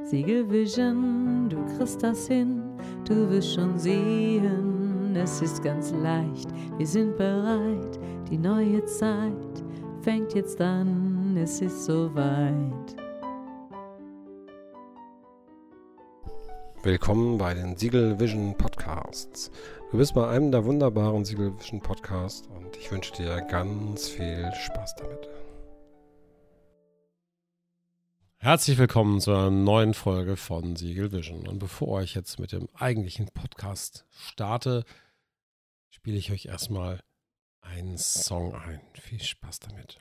Siegel Vision, du kriegst das hin, du wirst schon sehen, es ist ganz leicht, wir sind bereit, die neue Zeit fängt jetzt an, es ist soweit. Willkommen bei den Siegel Vision Podcasts. Du bist bei einem der wunderbaren Siegel Vision Podcasts und ich wünsche dir ganz viel Spaß damit. Herzlich willkommen zu einer neuen Folge von Siegel Vision. Und bevor ich jetzt mit dem eigentlichen Podcast starte, spiele ich euch erstmal einen Song ein. Viel Spaß damit.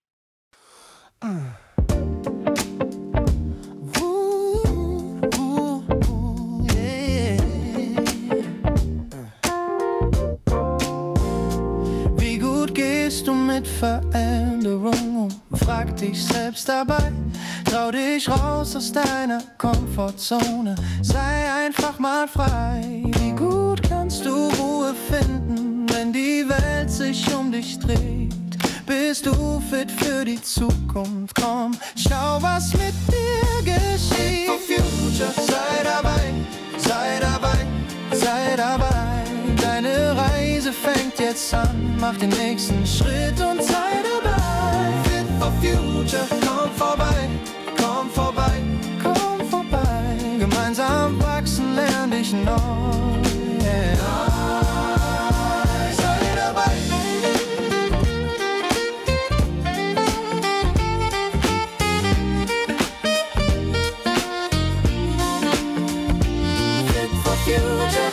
Wie gut gehst du mit Veränderung um? Frag dich selbst dabei. Trau dich raus aus deiner Komfortzone. Sei einfach mal frei. Wie gut kannst du Ruhe finden, wenn die Welt sich um dich dreht? Bist du fit für die Zukunft? Komm, schau, was mit dir geschieht. Fit for Future, sei dabei, sei dabei, sei dabei. Deine Reise fängt jetzt an, mach den nächsten Schritt und sei dabei. Fit for Future, komm vorbei, komm vorbei, komm vorbei. Gemeinsam wachsen, lern dich neu. Yeah. Sei dabei. Fit for Future.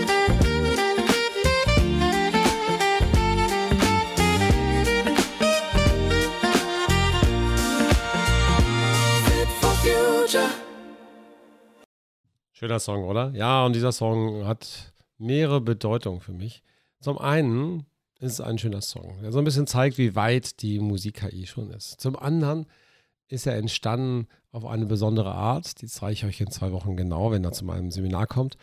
Schöner Song, oder? Ja, und dieser Song hat mehrere Bedeutungen für mich. Zum einen ist es ein schöner Song, der so ein bisschen zeigt, wie weit die Musik-KI schon ist. Zum anderen ist er entstanden auf eine besondere Art. Die zeige ich euch in 2 Wochen genau, wenn er zu meinem Seminar kommt.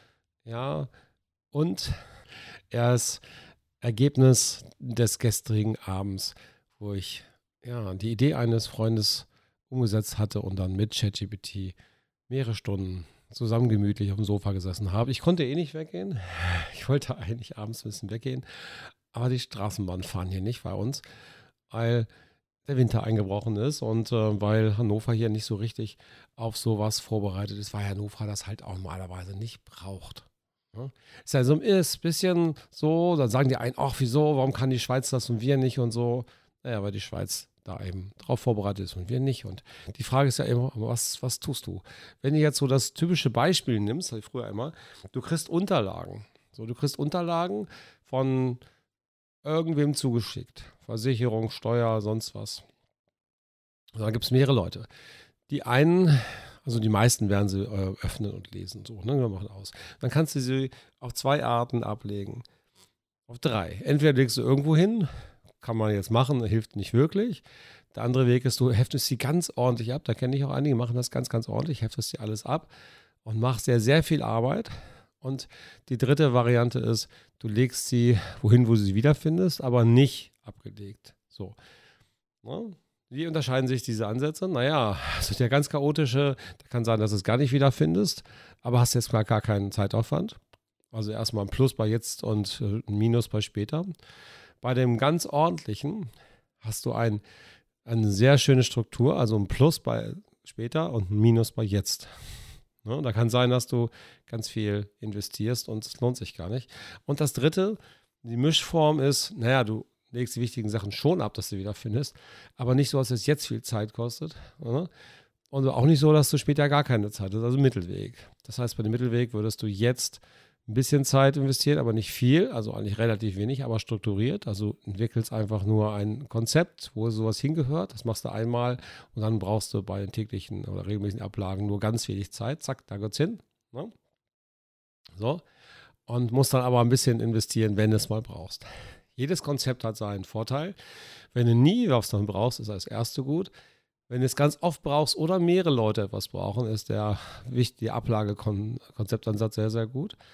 Ja, und er ist Ergebnis des gestrigen Abends, wo ich die Idee eines Freundes umgesetzt hatte und dann mit ChatGPT mehrere Stunden zusammen gemütlich auf dem Sofa gesessen habe. Ich konnte nicht weggehen. Ich wollte eigentlich abends ein bisschen weggehen, aber die Straßenbahnen fahren hier nicht bei uns, weil der Winter eingebrochen ist und weil Hannover hier nicht so richtig auf sowas vorbereitet ist, weil Hannover das halt auch normalerweise nicht braucht. Ja? Ist also ein bisschen so, dann sagen die einen, ach wieso, warum kann die Schweiz das und wir nicht und so. Naja, weil die Schweiz da eben drauf vorbereitet ist und wir nicht. Und die Frage ist ja immer, was tust du? Wenn du jetzt so das typische Beispiel nimmst, hatte ich früher immer, du kriegst Unterlagen. So, du kriegst Unterlagen von irgendwem zugeschickt. Versicherung, Steuer, sonst was. Und da gibt es mehrere Leute. Die einen, also die meisten werden sie öffnen und lesen. So, ne? Wir machen aus. Dann kannst du sie auf 2 Arten ablegen. Auf 3. Entweder legst du irgendwo hin, kann man jetzt machen, hilft nicht wirklich. Der andere Weg ist, du heftest sie ganz ordentlich ab. Da kenne ich auch einige, machen das ganz, ganz ordentlich, heftest sie alles ab und machst sehr, sehr viel Arbeit. Und die dritte Variante ist, du legst sie wohin, wo du sie wiederfindest, aber nicht abgelegt. So. Ne? Wie unterscheiden sich diese Ansätze? Naja, also der ganz chaotische, der kann sein, dass du es gar nicht wiederfindest, aber hast jetzt gar keinen Zeitaufwand. Also erstmal ein Plus bei jetzt und ein Minus bei später. Bei dem ganz ordentlichen hast du eine sehr schöne Struktur, also ein Plus bei später und ein Minus bei jetzt. Ne? Da kann sein, dass du ganz viel investierst und es lohnt sich gar nicht. Und das dritte, die Mischform ist, naja, du legst die wichtigen Sachen schon ab, dass du wieder findest, aber nicht so, dass es jetzt viel Zeit kostet. Ne? Und auch nicht so, dass du später gar keine Zeit hast, also Mittelweg. Das heißt, bei dem Mittelweg würdest du jetzt ein bisschen Zeit investiert, aber nicht viel, also eigentlich relativ wenig, aber strukturiert. Also entwickelst einfach nur ein Konzept, wo sowas hingehört. Das machst du einmal und dann brauchst du bei den täglichen oder regelmäßigen Ablagen nur ganz wenig Zeit. Zack, da geht's hin. Ne? So. Und musst dann aber ein bisschen investieren, wenn du es mal brauchst. Jedes Konzept hat seinen Vorteil. Wenn du nie was dann brauchst, ist das erste gut. Wenn du es ganz oft brauchst oder mehrere Leute etwas brauchen, ist der Ablagekonzeptansatz sehr, sehr gut.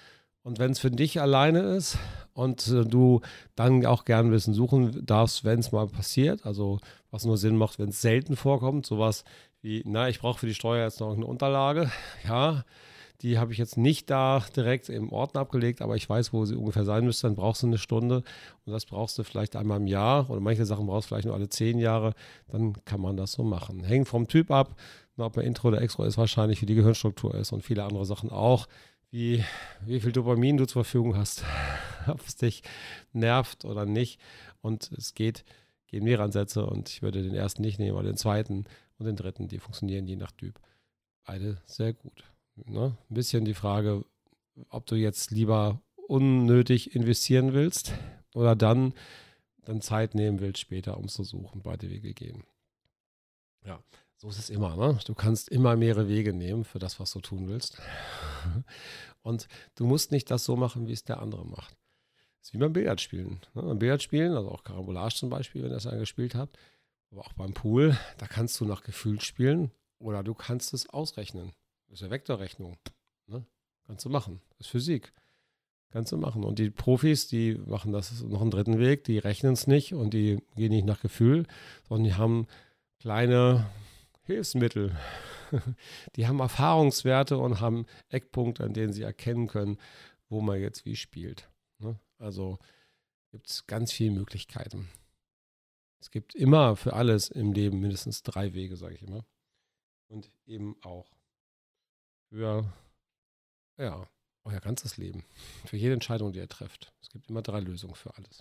Und wenn es für dich alleine ist und du dann auch gern ein bisschen suchen darfst, wenn es mal passiert, also was nur Sinn macht, wenn es selten vorkommt, sowas wie, ich brauche für die Steuer jetzt noch eine Unterlage, ja, die habe ich jetzt nicht da direkt im Ordner abgelegt, aber ich weiß, wo sie ungefähr sein müsste, dann brauchst du eine Stunde und das brauchst du vielleicht einmal im Jahr oder manche Sachen brauchst du vielleicht nur alle 10 Jahre, dann kann man das so machen. Hängt vom Typ ab, ob man Intro oder Extro ist wahrscheinlich, wie die Gehirnstruktur ist und viele andere Sachen auch, wie viel Dopamin du zur Verfügung hast, ob es dich nervt oder nicht und gehen mehrere Ansätze und ich würde den ersten nicht nehmen, aber den zweiten und den dritten, die funktionieren je nach Typ. Beide sehr gut. Ne? Ein bisschen die Frage, ob du jetzt lieber unnötig investieren willst oder dann Zeit nehmen willst später, um zu suchen. Beide Wege gehen. Ja, so ist es immer. Ne? Du kannst immer mehrere Wege nehmen für das, was du tun willst. Und du musst nicht das so machen, wie es der andere macht. Das ist wie beim Billardspielen. Ne? Beim Billardspielen, also auch Carambolage zum Beispiel, wenn ihr das gespielt habt, aber auch beim Pool, da kannst du nach Gefühl spielen oder du kannst es ausrechnen. Das ist ja Vektorrechnung. Ne? Kannst du machen. Das ist Physik. Kannst du machen. Und die Profis, die machen das noch einen dritten Weg, die rechnen es nicht und die gehen nicht nach Gefühl, sondern die haben kleine Hilfsmittel. Die haben Erfahrungswerte und haben Eckpunkte, an denen sie erkennen können, wo man jetzt wie spielt. Ne? Also gibt es ganz viele Möglichkeiten. Es gibt immer für alles im Leben mindestens 3 Wege, sage ich immer. Und eben auch für euer ganzes Leben. Für jede Entscheidung, die ihr trefft. Es gibt immer 3 Lösungen für alles.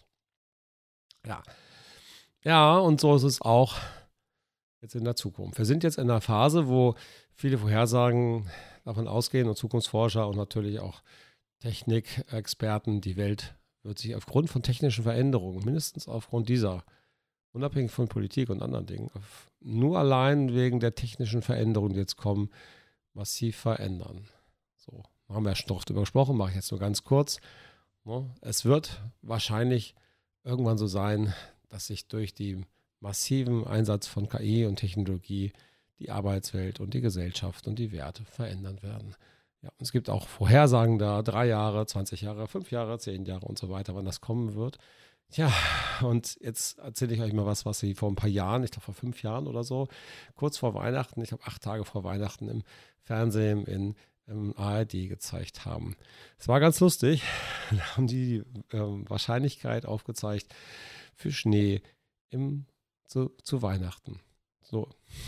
Ja, und so ist es auch jetzt in der Zukunft. Wir sind jetzt in einer Phase, wo viele Vorhersagen davon ausgehen und Zukunftsforscher und natürlich auch Technikexperten, die Welt wird sich aufgrund von technischen Veränderungen, mindestens aufgrund dieser, unabhängig von Politik und anderen Dingen, nur allein wegen der technischen Veränderungen, die jetzt kommen, massiv verändern. So, haben wir ja schon drüber gesprochen, mache ich jetzt nur ganz kurz. Es wird wahrscheinlich irgendwann so sein, dass sich durch den massiven Einsatz von KI und Technologie die Arbeitswelt und die Gesellschaft und die Werte verändern werden. Ja, und es gibt auch Vorhersagen da, 3 Jahre, 20 Jahre, 5 Jahre, 10 Jahre und so weiter, wann das kommen wird. Ja, und jetzt erzähle ich euch mal was sie vor ein paar Jahren, ich glaube vor 5 Jahren oder so, kurz vor Weihnachten, ich glaube 8 Tage vor Weihnachten im Fernsehen im ARD gezeigt haben. Es war ganz lustig, da haben die Wahrscheinlichkeit aufgezeigt für Schnee zu Weihnachten. So,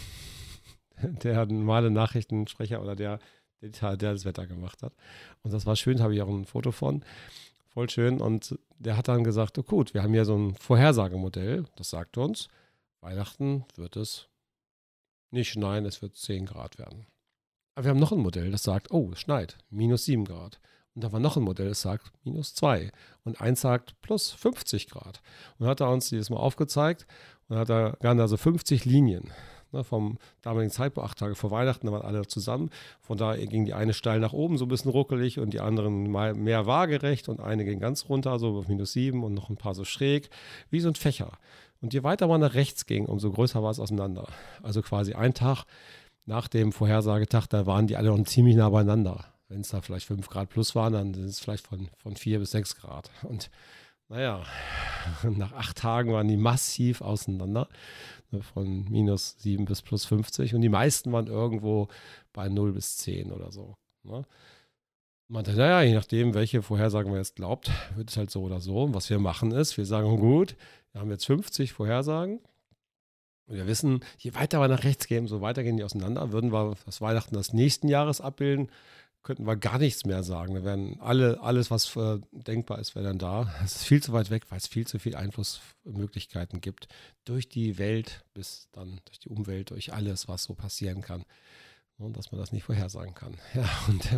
der normale Nachrichtensprecher oder der das Wetter gemacht hat. Und das war schön, habe ich auch ein Foto von. Voll schön. Und der hat dann gesagt, oh gut, wir haben hier so ein Vorhersagemodell, das sagt uns, Weihnachten wird es nicht schneien, es wird 10 Grad werden. Aber wir haben noch ein Modell, das sagt, oh, es schneit, -7 Grad. Und da war noch ein Modell, das sagt -2. Und eins sagt plus 50 Grad. Und hat er uns dieses Mal aufgezeigt und hat er gerne also 50 Linien. Vom damaligen Zeitpunkt, 8 Tage vor Weihnachten, da waren alle zusammen. Von da ging die eine steil nach oben, so ein bisschen ruckelig und die anderen mal mehr waagerecht und eine ging ganz runter, so auf -7 und noch ein paar so schräg, wie so ein Fächer. Und je weiter man nach rechts ging, umso größer war es auseinander. Also quasi ein Tag nach dem Vorhersagetag, da waren die alle noch ziemlich nah beieinander. Wenn es da vielleicht 5 Grad plus waren, dann sind es vielleicht von 4 bis 6 Grad. Und naja, nach 8 Tagen waren die massiv auseinander, von -7 bis +50 und die meisten waren irgendwo bei 0 bis 10 oder so. Ne? Man dachte, naja, je nachdem, welche Vorhersagen man jetzt glaubt, wird es halt so oder so. Und was wir machen ist, wir sagen, gut, wir haben jetzt 50 Vorhersagen und wir wissen, je weiter wir nach rechts gehen, so weiter gehen die auseinander. Würden wir das Weihnachten des nächsten Jahres abbilden, könnten wir gar nichts mehr sagen. Da wären alles, was denkbar ist, wäre dann da. Es ist viel zu weit weg, weil es viel zu viele Einflussmöglichkeiten gibt. Durch die Welt bis dann durch die Umwelt, durch alles, was so passieren kann. Und dass man das nicht vorhersagen kann. Ja, und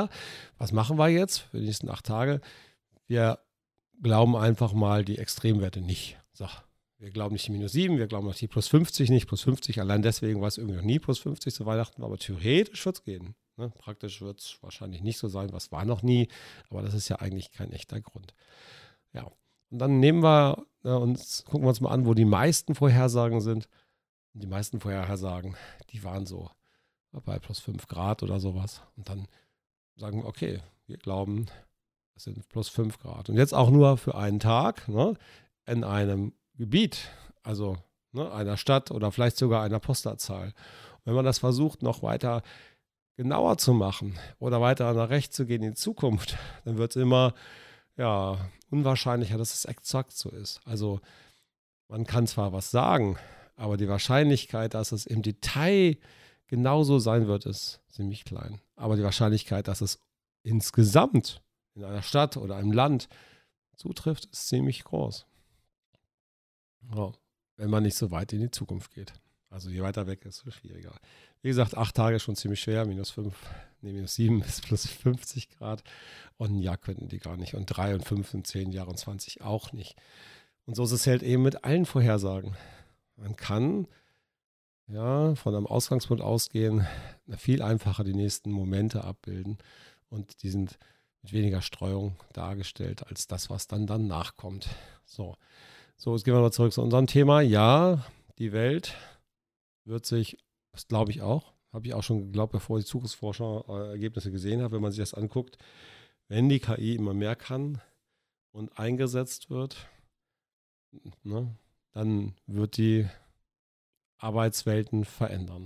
was machen wir jetzt für die nächsten 8 Tage? Wir glauben einfach mal die Extremwerte nicht. So, wir glauben nicht die -7, wir glauben auch die +50 nicht. +50, allein deswegen war es irgendwie noch nie +50 zu Weihnachten, aber theoretisch wird es gehen. Ne? Praktisch wird es wahrscheinlich nicht so sein, was war noch nie, aber das ist ja eigentlich kein echter Grund. Ja, und dann nehmen wir gucken wir uns mal an, wo die meisten Vorhersagen sind. Und die meisten Vorhersagen, die waren so bei +5 Grad oder sowas. Und dann sagen wir, okay, wir glauben, Das sind plus 5 Grad. Und jetzt auch nur für einen Tag, ne, in einem Gebiet, also ne, einer Stadt oder vielleicht sogar einer Postleitzahl. Und wenn man das versucht, noch weiter genauer zu machen oder weiter nach rechts zu gehen in die Zukunft, dann wird es immer unwahrscheinlicher, dass es exakt so ist. Also man kann zwar was sagen, aber die Wahrscheinlichkeit, dass es im Detail genauso sein wird, ist ziemlich klein. Aber die Wahrscheinlichkeit, dass es insgesamt in einer Stadt oder einem Land zutrifft, ist ziemlich groß. Ja, wenn man nicht so weit in die Zukunft geht. Also je weiter weg, desto schwieriger. Wie gesagt, 8 Tage ist schon ziemlich schwer, minus 7 bis plus 50 Grad. Und ein Jahr könnten die gar nicht. Und 3 und 5 und 10 Jahre und 20 auch nicht. Und so ist es halt eben mit allen Vorhersagen. Man kann von einem Ausgangspunkt ausgehen, viel einfacher die nächsten Momente abbilden. Und die sind mit weniger Streuung dargestellt als das, was dann nachkommt. So, jetzt gehen wir mal zurück zu unserem Thema. Ja, die Welt wird sich, das glaube ich auch, habe ich auch schon geglaubt, bevor ich die Zukunftsforscher-Ergebnisse gesehen habe, wenn man sich das anguckt, wenn die KI immer mehr kann und eingesetzt wird, ne, dann wird die Arbeitswelten verändern.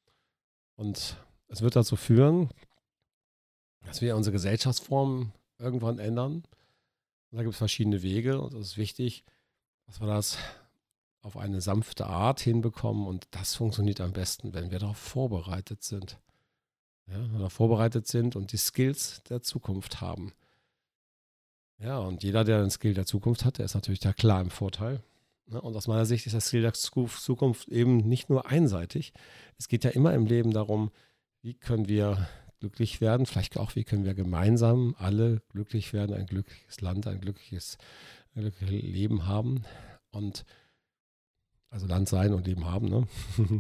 Und es wird dazu führen, dass wir unsere Gesellschaftsform irgendwann ändern. Und da gibt es verschiedene Wege und es ist wichtig, dass wir das auf eine sanfte Art hinbekommen und das funktioniert am besten, wenn wir darauf vorbereitet sind. Ja, wenn wir darauf vorbereitet sind und die Skills der Zukunft haben. Ja, und jeder, der einen Skill der Zukunft hat, der ist natürlich da klar im Vorteil. Ja, und aus meiner Sicht ist das Skill der Zukunft eben nicht nur einseitig. Es geht ja immer im Leben darum, wie können wir glücklich werden, vielleicht auch, wie können wir gemeinsam alle glücklich werden, ein glückliches Land, ein glückliches Leben haben und also Land sein und Leben haben, ne?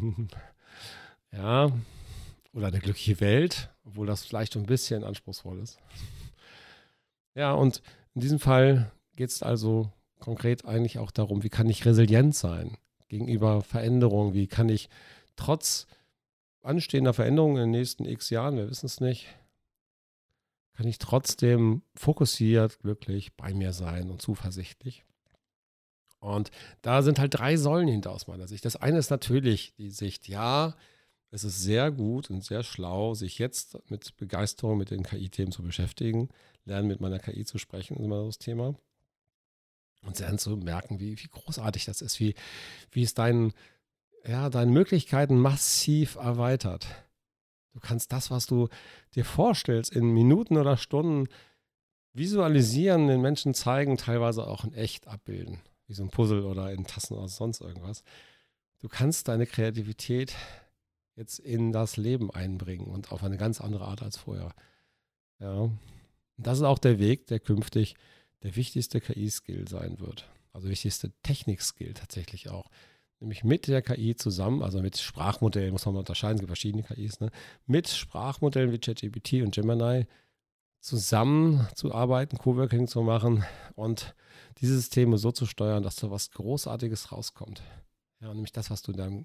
Ja, oder eine glückliche Welt, obwohl das vielleicht ein bisschen anspruchsvoll ist. Ja, und in diesem Fall geht es also konkret eigentlich auch darum, wie kann ich resilient sein gegenüber Veränderungen, wie kann ich trotz anstehender Veränderungen in den nächsten x Jahren, wir wissen es nicht, kann ich trotzdem fokussiert, glücklich bei mir sein und zuversichtlich. Und da sind halt 3 Säulen hinter aus meiner Sicht. Das eine ist natürlich die Sicht, ja, es ist sehr gut und sehr schlau, sich jetzt mit Begeisterung mit den KI-Themen zu beschäftigen, lernen mit meiner KI zu sprechen, ist immer das Thema. Und dann zu merken, wie großartig das ist, wie es deine Möglichkeiten massiv erweitert. Du kannst das, was du dir vorstellst, in Minuten oder Stunden visualisieren, den Menschen zeigen, teilweise auch in echt abbilden. Wie so ein Puzzle oder in Tassen oder sonst irgendwas. Du kannst deine Kreativität jetzt in das Leben einbringen und auf eine ganz andere Art als vorher. Ja. Und das ist auch der Weg, der künftig der wichtigste KI-Skill sein wird. Also wichtigste Technik-Skill tatsächlich auch. Nämlich mit der KI zusammen, also mit Sprachmodellen, muss man mal unterscheiden, es gibt verschiedene KIs, ne? Mit Sprachmodellen wie ChatGPT und Gemini zusammenzuarbeiten, Coworking zu machen und diese Systeme so zu steuern, dass da was Großartiges rauskommt. Ja, nämlich das, was du in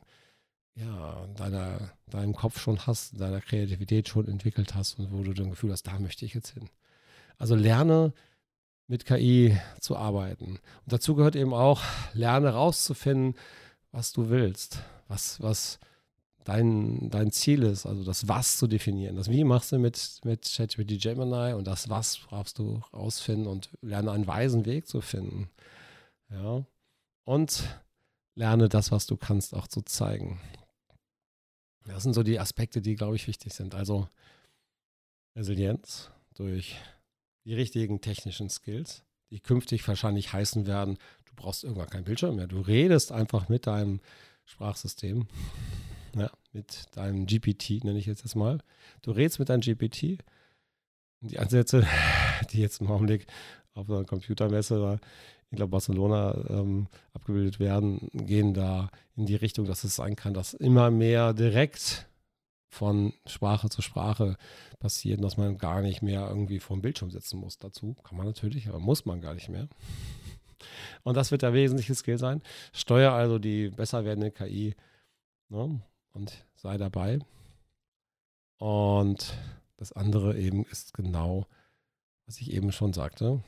deinem Kopf schon hast, in deiner Kreativität schon entwickelt hast und wo du dann Gefühl hast, da möchte ich jetzt hin. Also lerne mit KI zu arbeiten. Und dazu gehört eben auch, lerne rauszufinden, was du willst, was dein Ziel ist, also das Was zu definieren. Das Wie machst du mit ChatGPT Gemini und das Was brauchst du rausfinden und lerne einen weisen Weg zu finden. Ja. Und lerne das, was du kannst, auch zu zeigen. Das sind so die Aspekte, die, glaube ich, wichtig sind. Also Resilienz durch die richtigen technischen Skills, die künftig wahrscheinlich heißen werden, du brauchst irgendwann keinen Bildschirm mehr. Du redest einfach mit deinem Sprachsystem. Ja, mit deinem GPT, nenne ich jetzt das mal. Du redest mit deinem GPT. Und die Ansätze, die jetzt im Augenblick auf einer Computermesse oder ich glaube Barcelona abgebildet werden, gehen da in die Richtung, dass es sein kann, dass immer mehr direkt von Sprache zu Sprache passiert, dass man gar nicht mehr irgendwie vor dem Bildschirm sitzen muss. Dazu kann man natürlich, aber muss man gar nicht mehr. Und das wird der wesentliche Skill sein. Steuere also die besser werdende KI, ne? Und sei dabei. Und das andere eben ist genau, was ich eben schon sagte,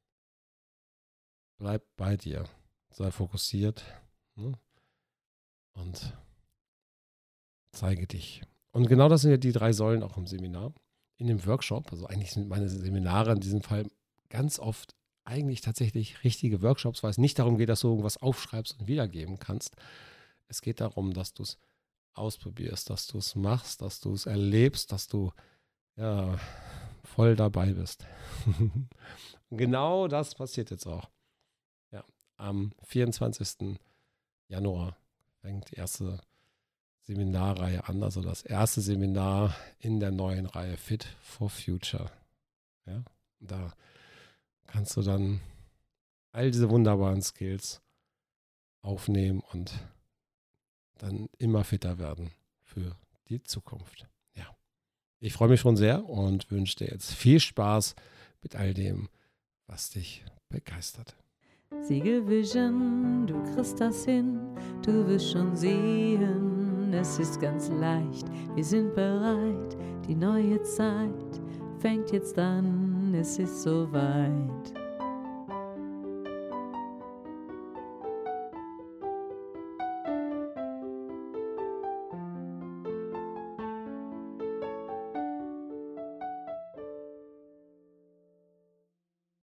bleib bei dir, sei fokussiert, ne? Und zeige dich. Und genau das sind ja die 3 Säulen auch im Seminar. In dem Workshop, also eigentlich sind meine Seminare in diesem Fall ganz oft eigentlich tatsächlich richtige Workshops, weil es nicht darum geht, dass du irgendwas aufschreibst und wiedergeben kannst. Es geht darum, dass du es ausprobierst, dass du es machst, dass du es erlebst, dass du ja voll dabei bist. Und genau das passiert jetzt auch. Ja, am 24. Januar fängt die erste Seminarreihe an, also das erste Seminar in der neuen Reihe Fit for Future. Ja, da kannst du dann all diese wunderbaren Skills aufnehmen und dann immer fitter werden für die Zukunft. Ja, ich freue mich schon sehr und wünsche dir jetzt viel Spaß mit all dem, was dich begeistert. Siegel Vision, du kriegst das hin, du wirst schon sehen, es ist ganz leicht, wir sind bereit, die neue Zeit fängt jetzt an, es ist soweit.